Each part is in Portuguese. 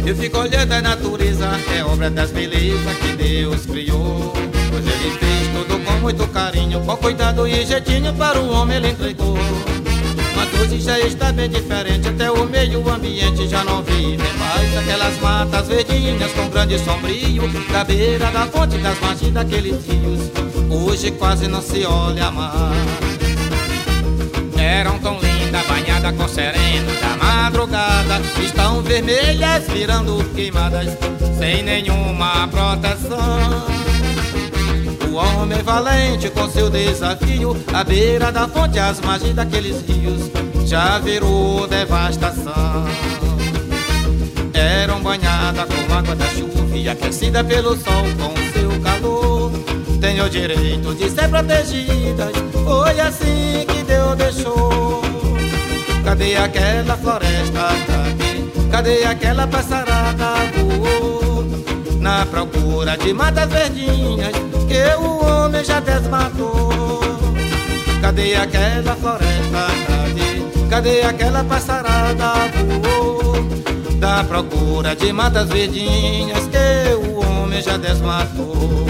Eu fico olhando a natureza, é obra das belezas que Deus criou. Pois Ele fez tudo com muito carinho, com cuidado e jeitinho para o homem Ele entregou. Mas hoje já está bem diferente, até o meio ambiente já não vive mais. Aquelas matas verdinhas com grande sombrio, da beira da fonte, das margens daqueles rios, hoje quase não se olha mais. Eram tão lindas, banhadas com sereno da madrugada, estão vermelhas, virando queimadas, sem nenhuma proteção. O homem valente com seu desafio, à beira da fonte, às margens daqueles rios, já virou devastação. Eram banhadas com água da chuva e aquecida pelo sol com seu calor. Tem o direito de ser protegidas, foi assim que Deus deixou. Cadê aquela floresta? Cadê aquela passarada voou? Na procura de matas verdinhas que o homem já desmatou. Cadê aquela floresta? Cadê aquela passarada voou? Na procura de matas verdinhas que o homem já desmatou.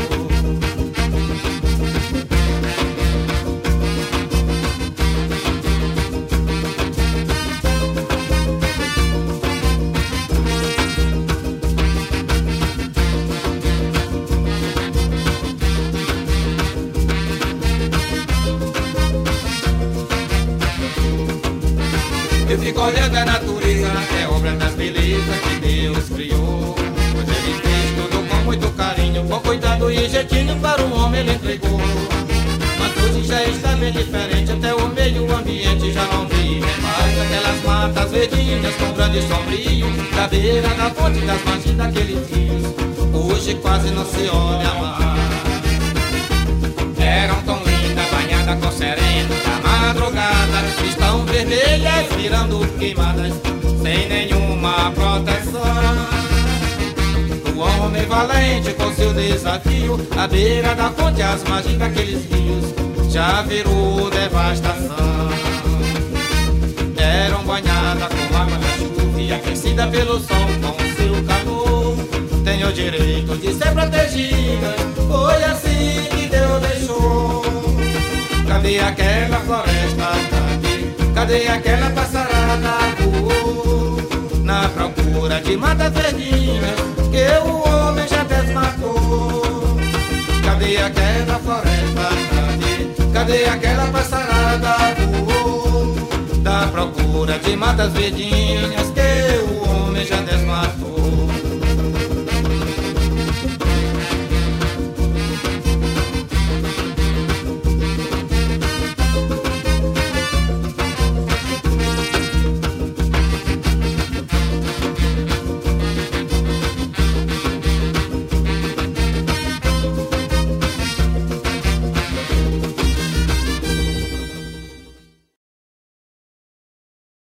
Eu fico olhando a natureza, é obra das belezas que Deus criou. Pois Ele fez tudo com muito carinho, com cuidado e jeitinho para o homem Ele entregou. Mas hoje já está bem diferente, até o meio ambiente já não vive mais. Aquelas matas verdinhas com grande sombrio, da beira da fonte, das margens daqueles rios, hoje quase não se olha mais. Eram tão lindas, banhadas com sereno da madrugada, estão vermelhas, virando queimadas, sem nenhuma proteção. O homem valente com seu desafio, à beira da fonte, às margens daqueles rios, já virou devastação. Eram banhadas com água da chuva e aquecida pelo sol com seu calor. Tem o direito de ser protegidas, foi assim que Deus deixou. Cadê aquela floresta? Cadê aquela passarada voou? Na procura de matas verdinhas que o homem já desmatou. Cadê aquela floresta? Cadê aquela passarada voou? Na procura de matas verdinhas que o homem já desmatou.